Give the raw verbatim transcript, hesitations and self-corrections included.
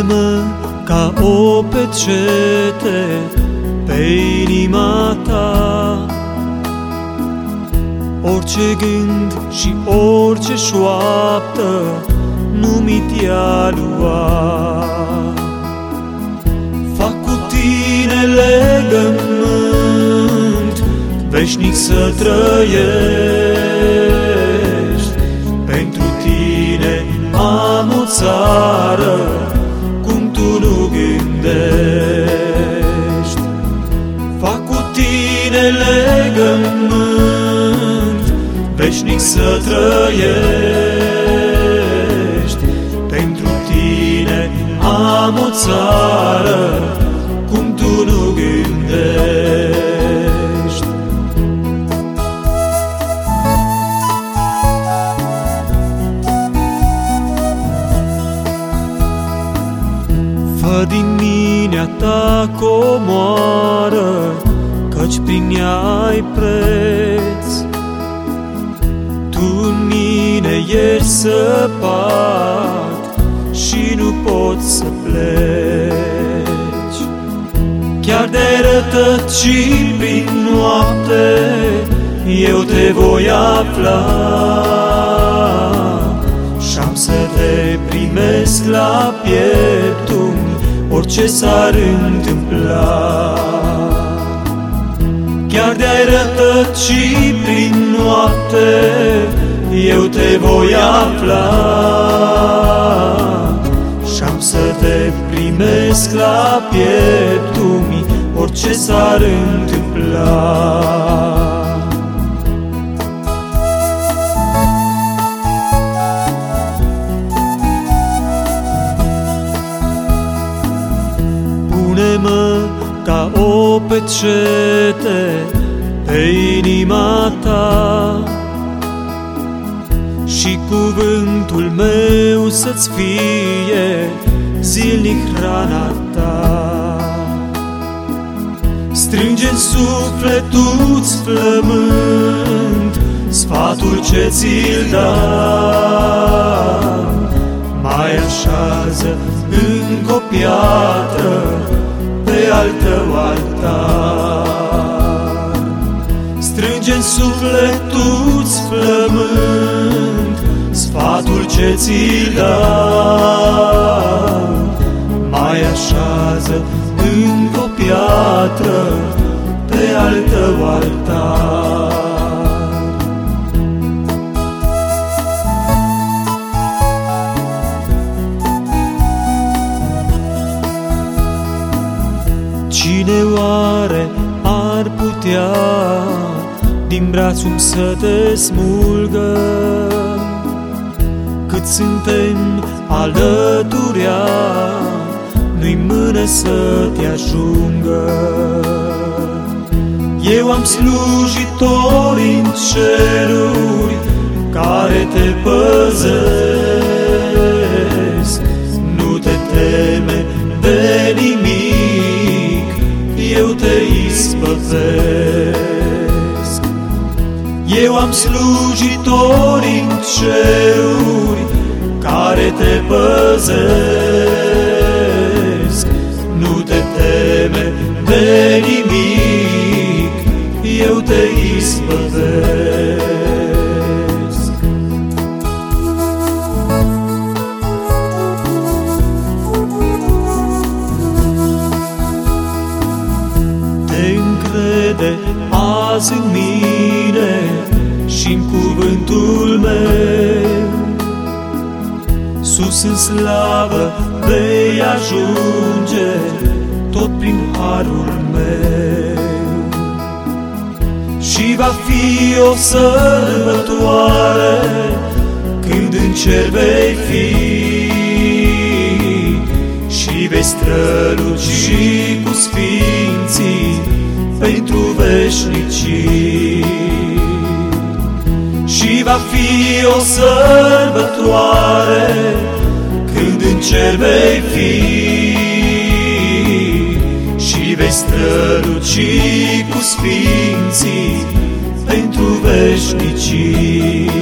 Pune-mă ca o pecete pe inima ta, orice gând și orice șoaptă nu mi te-a lua. Fac cu tine legământ veșnic să trăiești. Pentru tine am o țară cum tu nu gândești. Fac cu tine legământ veșnic să trăiești. Pentru tine am o țară cum tu nu gândești. Fă din minea ta comoară, căci prin ea ai preț. Tu în mine ești săpat și nu poți să pleci. Chiar de rătăciri prin noapte eu te voi afla și-am să te primesc la pieptul orice s-ar întâmpla. Chiar de-ai rătăci prin noapte eu te voi afla și-am să te primesc la pieptul mi orice s-ar întâmpla. Pune-mă ca o pecete pe inima ta și cuvântul meu să-ți fie zilnic hrana ta. Strânge-n sufletul-ți flămând sfatul ce ți-l dau, mai așează încă o piatră pe al tău altar. Strânge-n sufletul-ți flămând sfatul ce ți-l dau, mai așează încă o piatră pe al tău altar. Cine oare ar putea din brațul să te smulgă, cât suntem alăturea, nu-i mână să te ajungă. Eu am slujitori în ceruri care te păzesc. Nu te teme de nimic, eu te ispăvesc. Eu am slujitori în ceruri care te păzesc. Nu te teme de nimic, eu te ispăvesc. Te încrede azi în mine și-n cuvântul meu, sus în slavă vei ajunge tot prin harul meu. Și va fi o sărbătoare când în cer vei fi și vei străluci cu sfinții pentru veșnicii. Și va fi o sărbătoare când în cer vei fi și vei străluci cu sfinții pentru veșnicii.